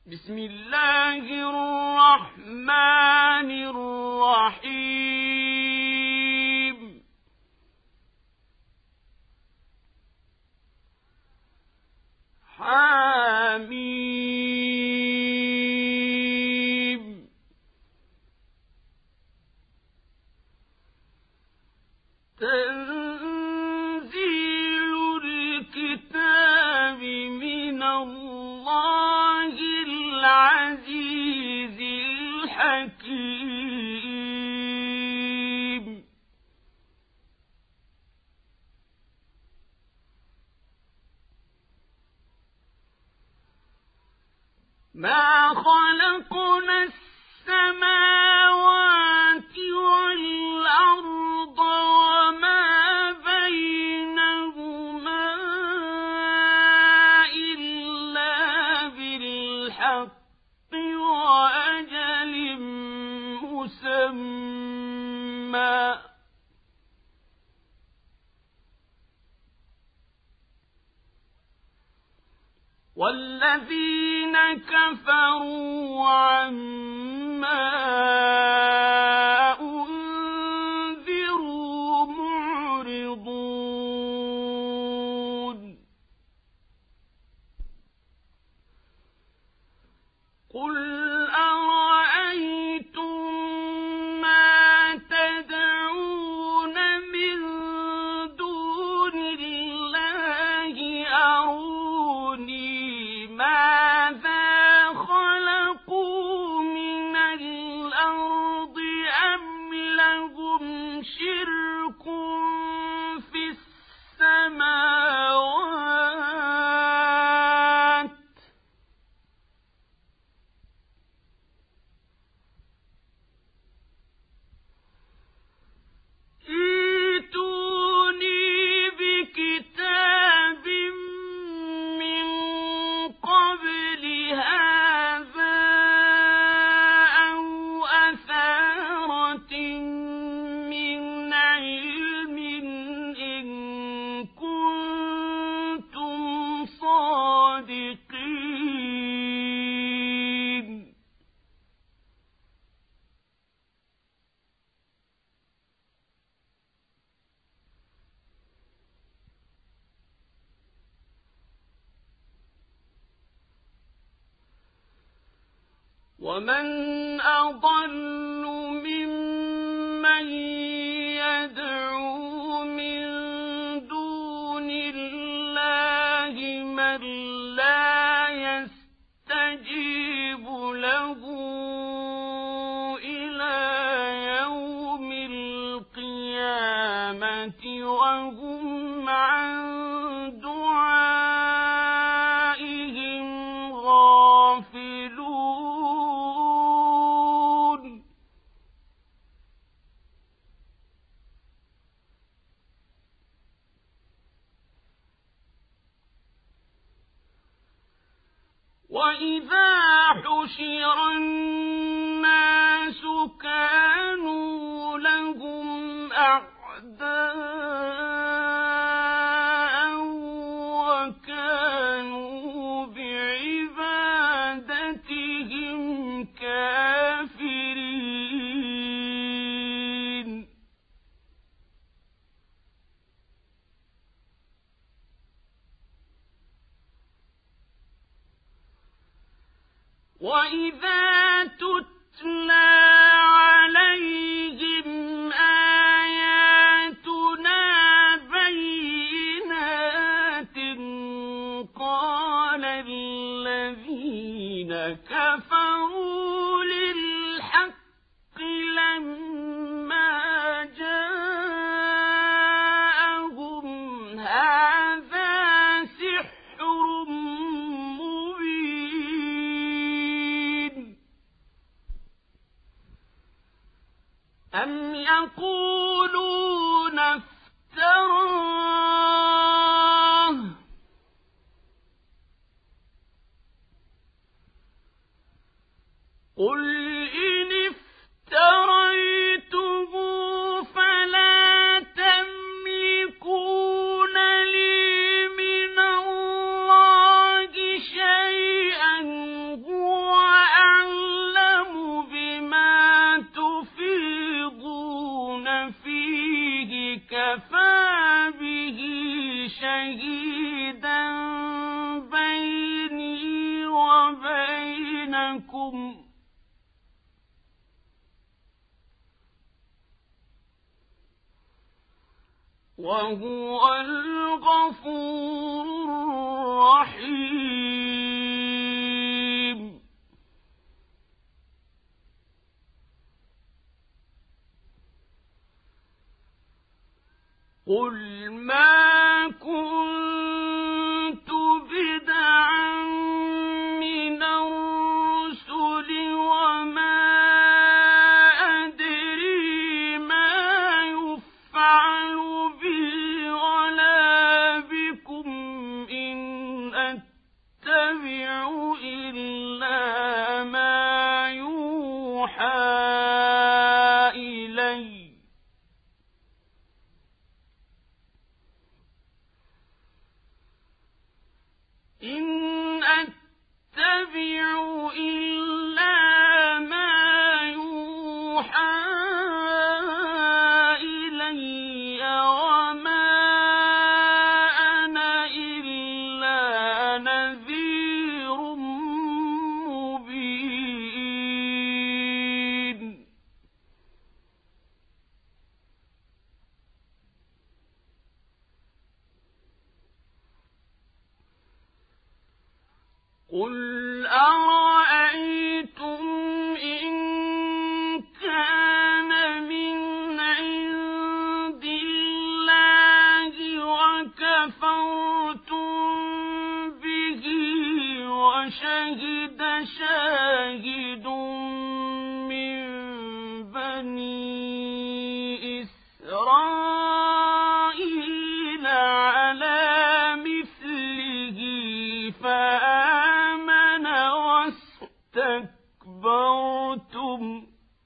بسم الله الرحمن الرحيم حميم تنزيل الكتاب من الله العزيز الحكيم ما خلقنا السماوات والأرض وما بينهما إلا بالحق وأجل مسمى والذين كفروا عما أنذروا معرضون قل أرأيتم ما تدعون من دون الله أروني ماذا خلقوا من الأرض أم لهم شرك في السماوات ائتوني بكتاب من قبل هذا أو أثارة من علم إن كنتم صادقين ومن أضل ممن يدعو من دون الله من لا يستجيب له إلى يوم القيامة وهم عن دعائهم غافلون وإذا حشر الناس كانوا لهم أعداء وكانوا بعبادتهم كافرين وإذا تتلى عليهم آياتنا بينات قال الذين كفروا للحق لما جاءهم هذا سحر مبين أم يقولون افتراه قل إن افتريته فلا تملكون لي من الله شيئا هو شهيدا بيني وبينكم وهو الغفور الرحيم. قل ما كنت بدعا من الرسل وما أدري ما يفعل بي ولا بكم إن أتبع إلا ما يوحى إلي إن أتبع إلا ما يوحى إلي وما أنا إلا نذير مبين. قل أرأيتم إن كان من عند الله وكفرتم به وشهد شاهد من بني إسرائيل على مثله فآمن واستكبرتم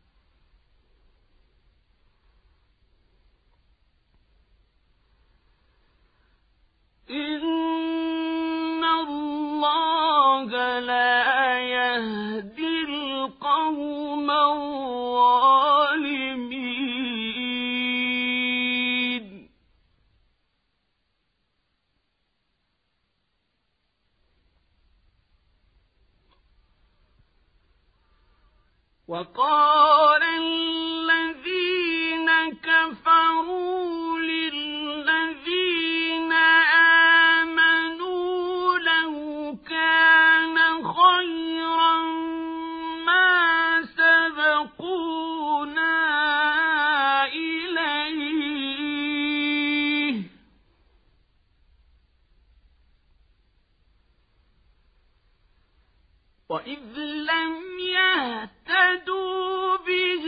إن الله لا يهدي القوم الظالمين. وقال الذين كفروا للذين آمنوا لو كان خيرا ما سبقونا إليه وإذ لم يهتدوا به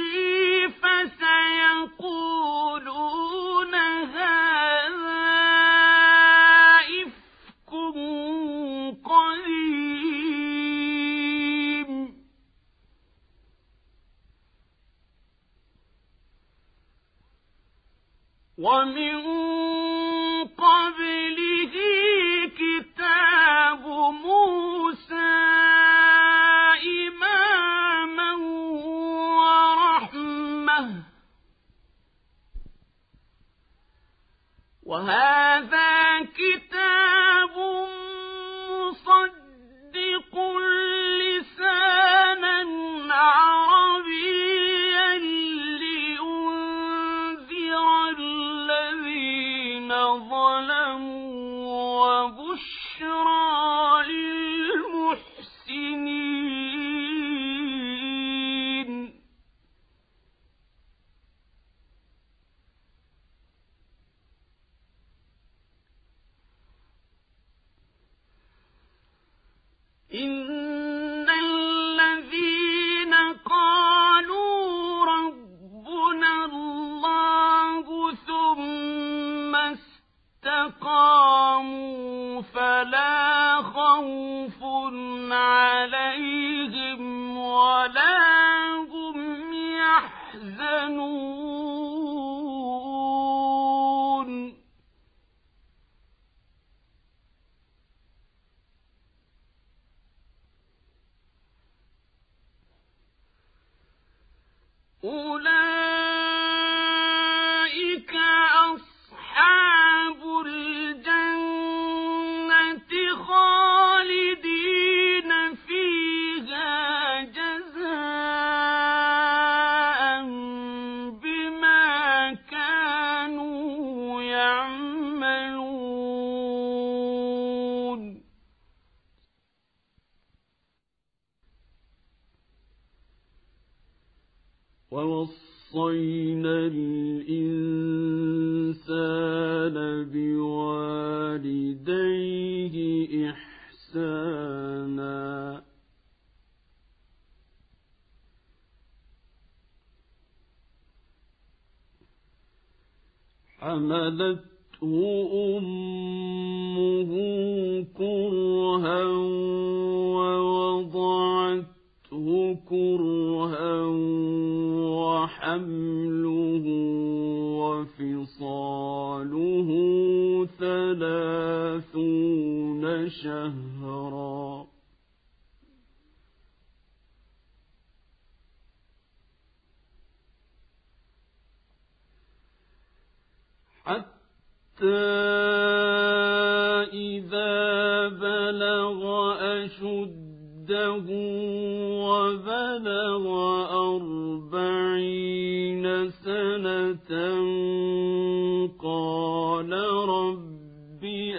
فسيقولون هذا إفك قديم ومن قبله كتاب موسى إماما ورحمة وهذا كتاب مصدق لسانا عربيا لينذر الذين ظلموا وبشرى للمحسنين. إن الذين قالوا ربنا الله ثم استقاموا فلا خوف عليهم ولا هم يحزنون. أولئك أصحاب الجنة ووصينا الإنسان بوالديه إحسانا حملته أمه كرها ووضعته كرها وحمله وفصاله 30 شهرا حتى إذا بلغ أشده وبلغ 40 سنة قال رب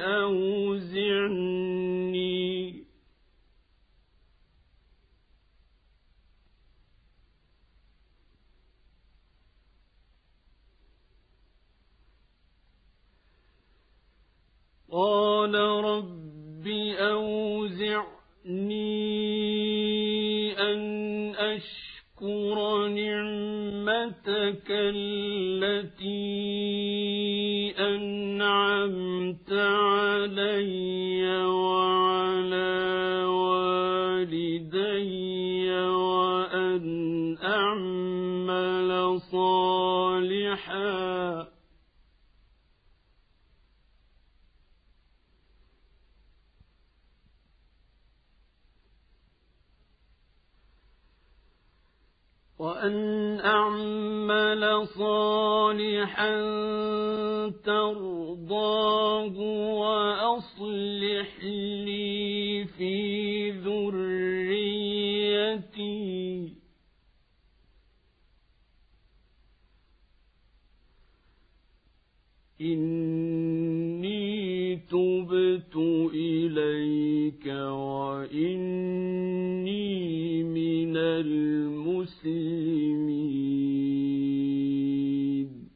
أوزعني أن أشكر نعمتك التي أنعمت علي وعلى والدي وأن أعمل صالحا ترضاه وأصلح لي في ذريتي إني تبت إليك وإني من المسلمين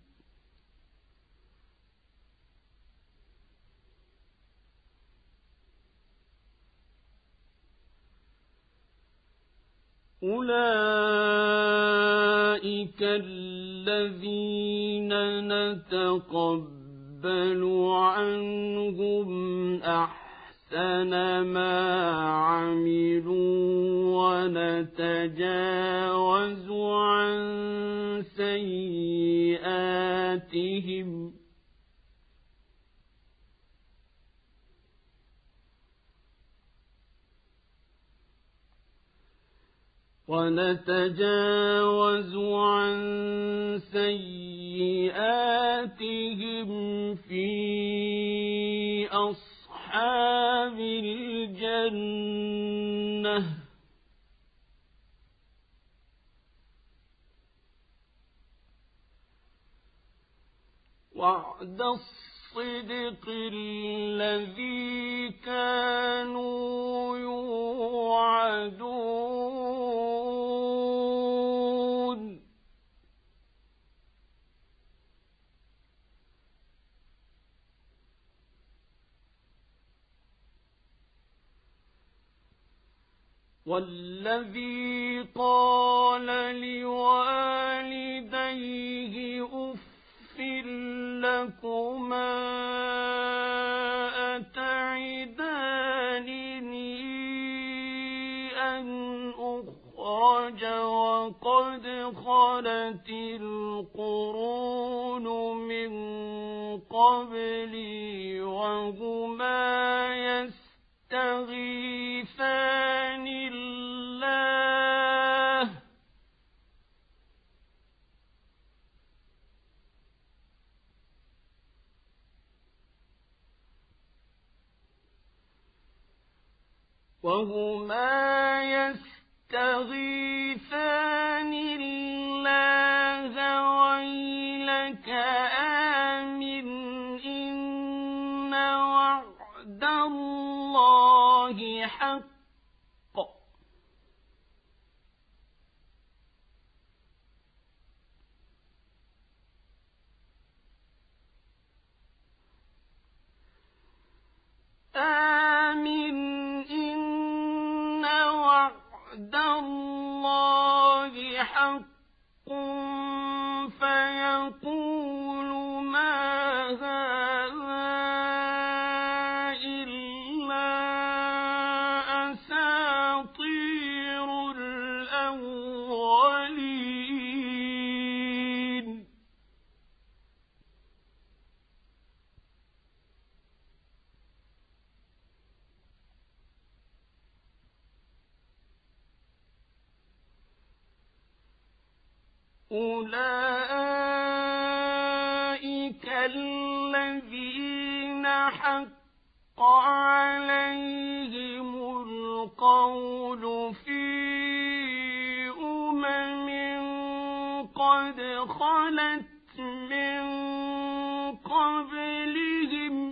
أولئك الذين نتقبل عنهم أحسن ما عملوا ونتجاوز عن سيئاتهم في أصحاب الجنة وعد الصدق الذي كانوا يوعدون والذي قال لوالديه أف لكما أتعدانني أن أخرج وقد خلت القرون من قبلي وهما يستغيثان الله ويلك آمن إن وعد الله حق آمن إن وعد الله حق فيقول ما هذا إلا أساطير الأولين أولئك الذين حق عليهم القول في قد خلت من قبلهم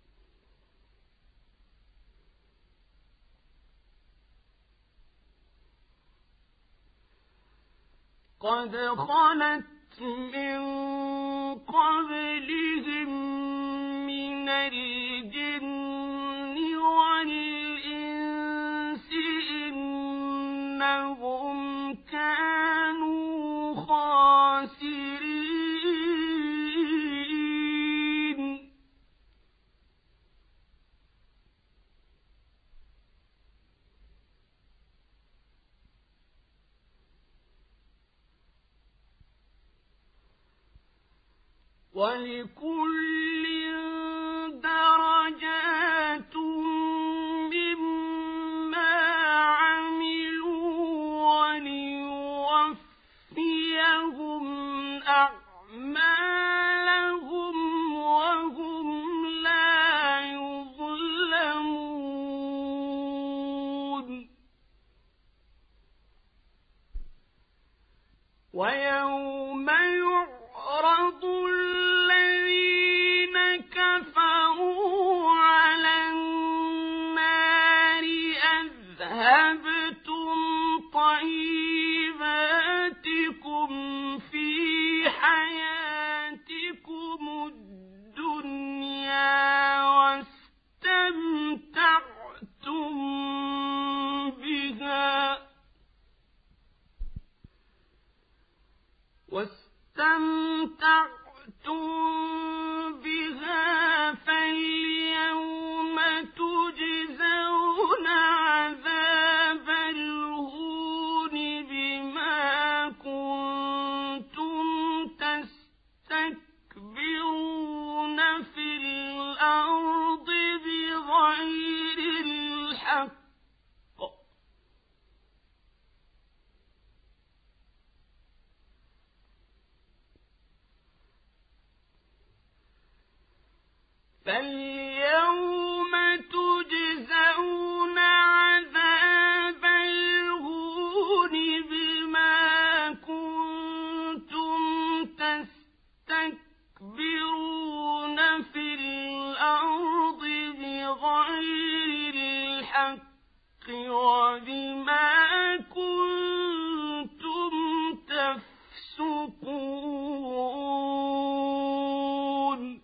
من الجن والإنس إنهم كانوا خاسرين ولكل درجات مما عملوا وليوفيهم أعمالهم وهم لا يظلمون ويوم يعرض الذين كفروا على النار أذهبتم طيباتكم في حياتكم الدنيا واستمتعتم بها فاليوم تجزون عذاب الهون بما كنتم تستكبرون في الأرض بغير الحق فاليوم تجزون عذاب الهون بما كنتم تستكبرون في الأرض بغير الحق وبما كنتم تفسقون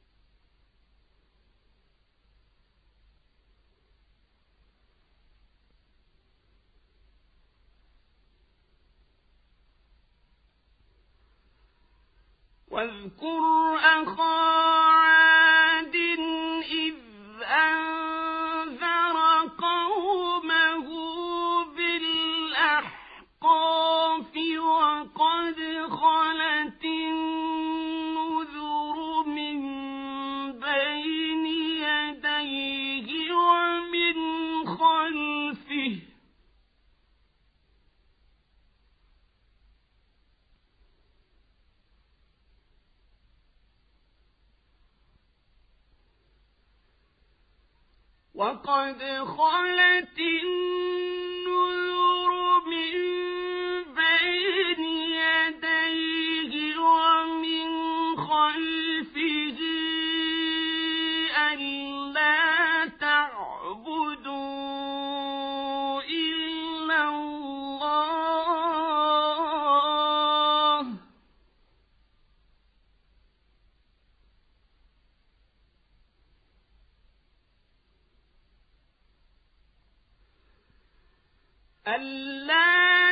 واذكر أخا عاد إذ أنذر قومه بالأحقاف وقد خلت النذر من بين يديه ومن خلفه وقد خلت النذر من بين يديه ومن خلفه ألا تعبدوا إلا الله ألا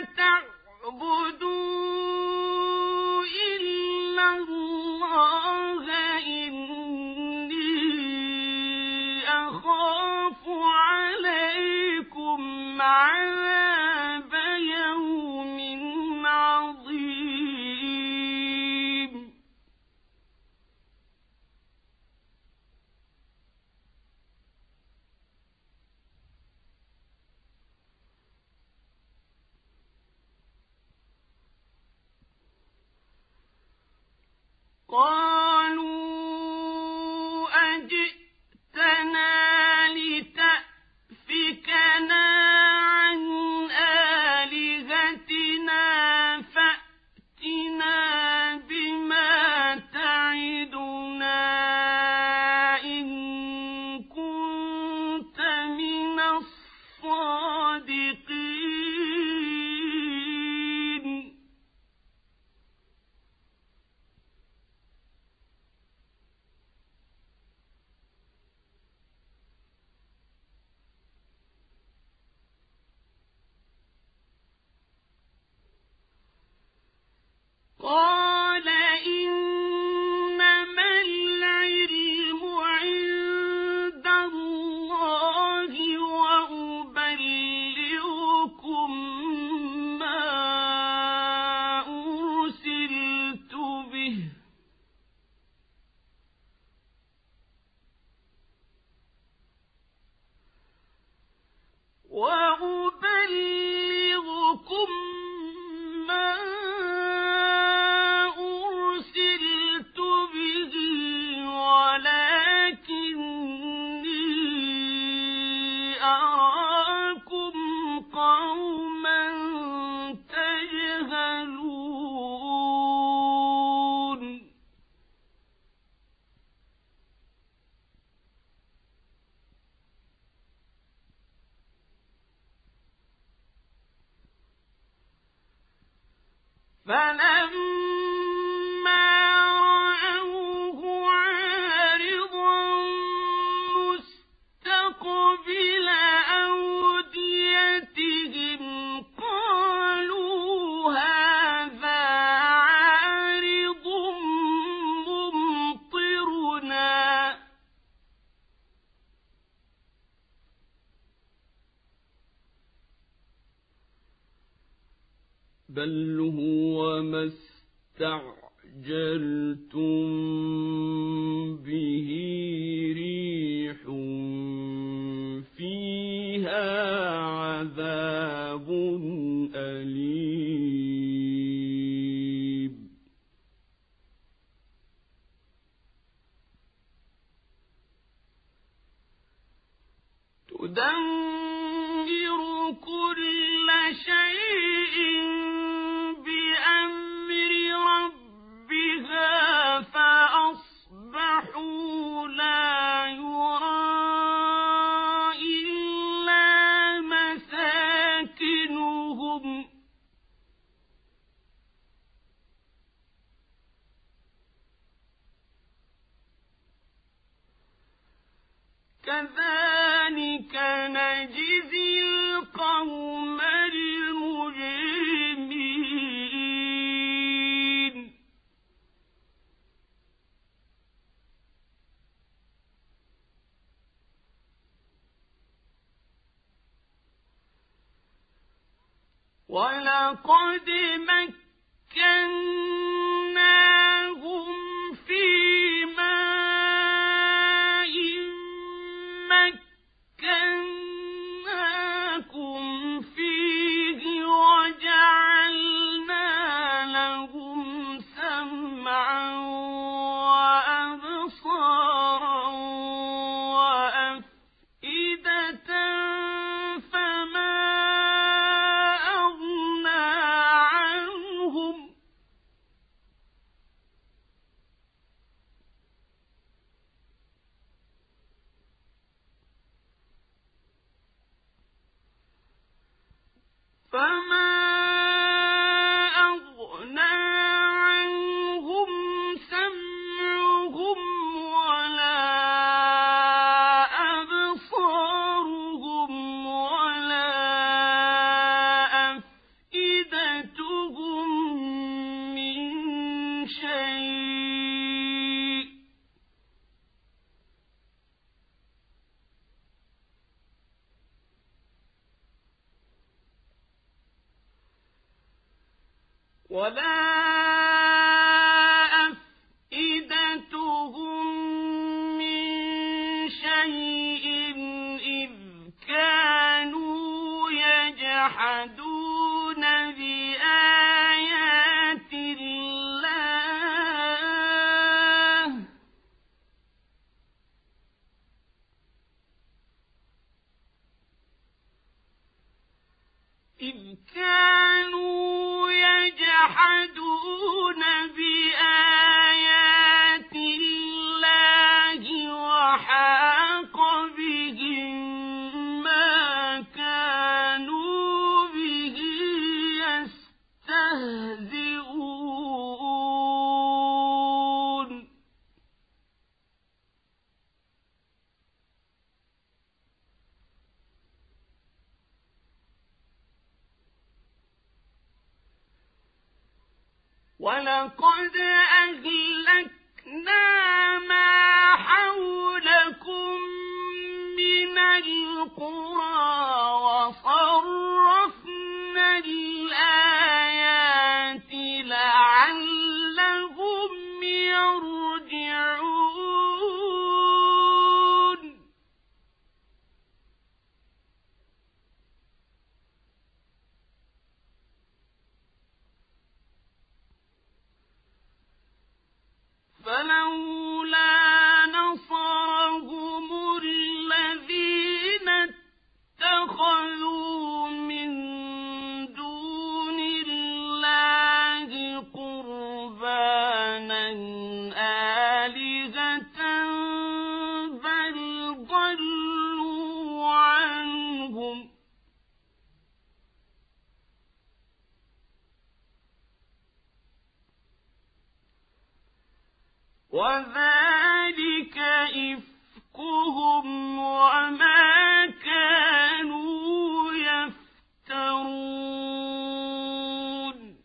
تعبدوا إلا الله إني أخاف عليكم عذاب يوم عظيم قالوا أجئتنا لتأفكنا عن آلهتنا فأتنا بما تعدنا إن كنت من الصادقين قال إنما العلم عند الله وأبلغكم ما أرسلت به ولكني أراكم قوما تجهلون فلما رأوه عارضا مستقبل أوديتهم قالوا هذا عارض ممطرنا بل هو ما استعجلتم به ريح فيها عذاب أليم تدمر كل شيء بأمر ربها فأصبحوا لا يرى إلا مساكنهم كذلك نجزي القوم المجرمين ولقد مكناهم في ماء مكناكم فيه وجعلنا لهم سمعا وأبصارا وأفئدة فما أغنى عنهم سمعهم ولا أبصارهم ولا ولا أفئدتهم من شيء إذ كانوا يجحدون بآيات الله وحاق بهم ما كانوا به يستهزئون ولقد أهلكنا ما حولكم من القرى وصرفنا الآيات لعلهم يرجعون فلولا نصرهم الذين اتخذوا من دون الله قربانا آلهة بل ضلوا عنهم وذلك إفكهم وما كانوا يفترون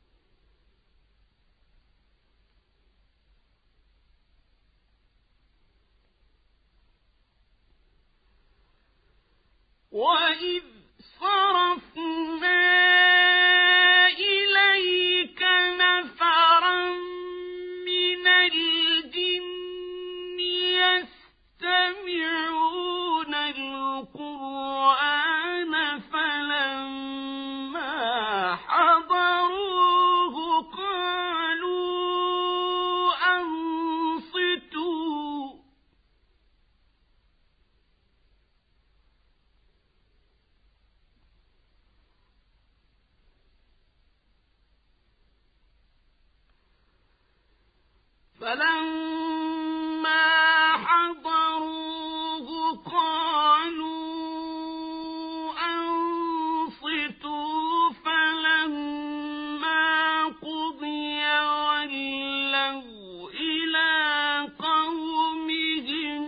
وإذ صرفنا إليك نفرا من الجن يستمعون القرآن فلما حضروه قالوا أنصتوا فلما حضروه قالوا أنصتوا فلما قضي ولوا إلى قومهم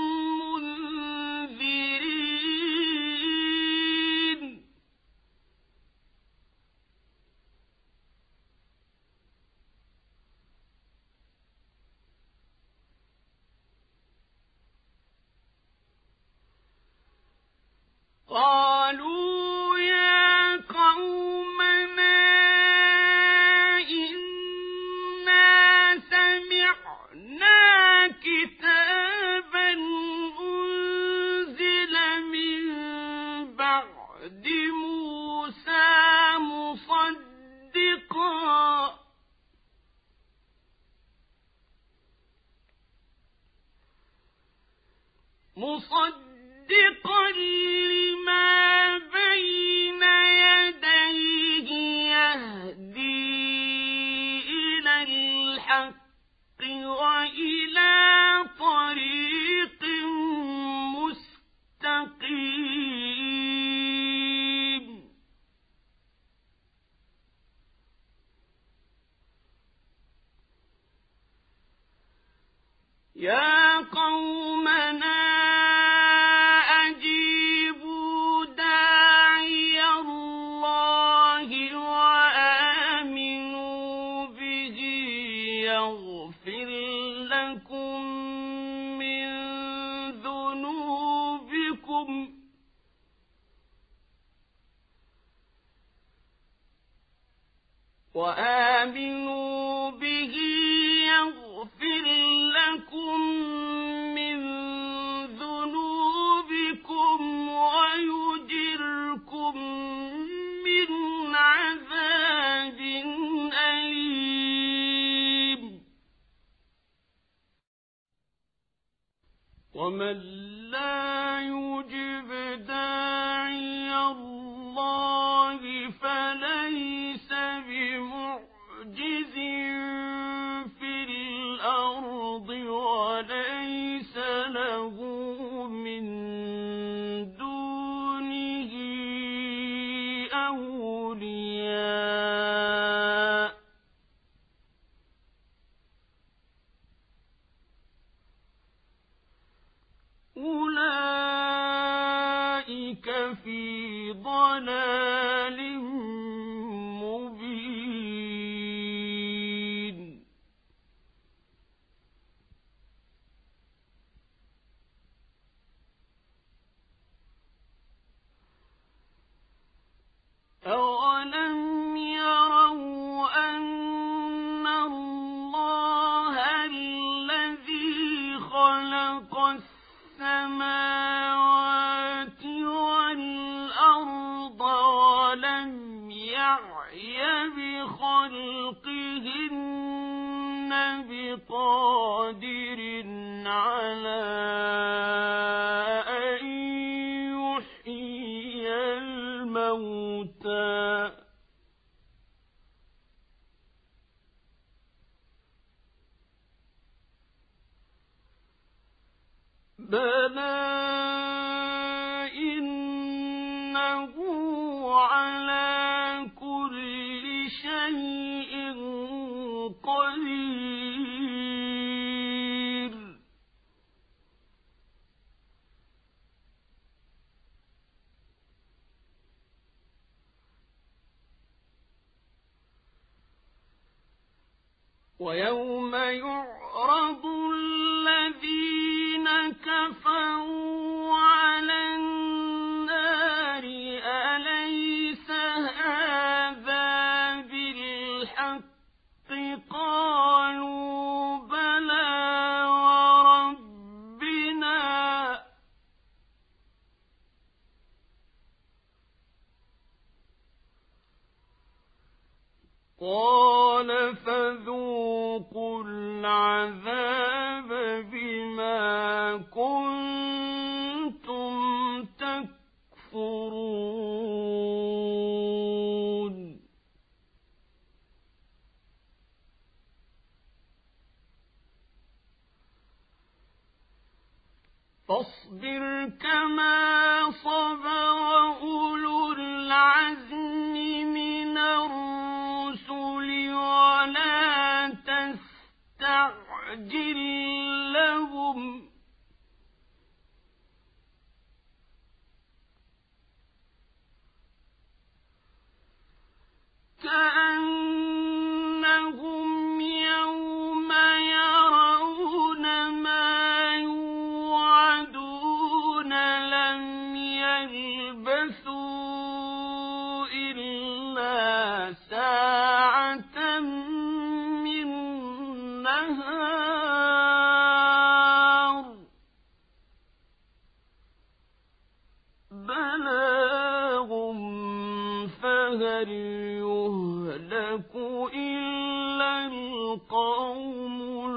منذرين قالوا يا قومنا إنا سمعنا كتابا أنزل من بعد موسى مصدقا لما بين يديه يهدي إلى الحق وإلى طريق مستقيم يا قومنا أجيبوا داعي الله وآمنوا به يغفر لكم من ذنوبكم وآمنوا تؤمنوا به يغفر لكم من ذنوبكم ويجركم من عذاب أليم ومن لا يجب داعي الله فليس بمعجز في الأرض وليس له من دونه أولياء أولئك في ضلال مبين أولم يروا أن الله الذي خلق السماوات والأرض ولم يعي بخلقهن بقادر على أن يحيي الموتى بلى إنه على كل شيء قدير ويوم يعرض الذين كفروا على النار أليس هذا بالحق قالوا بلى وربنا قال فذوقوا العذاب بما كنتم تكفرون فاصبر كما صبر أولو العزم من الرسل ولا تستعجل لهم كأنهم يوم يرون ما يوعدون لم يلبثوا إلا ساعة من نهار بلاغ فهل يهلك إلا القوم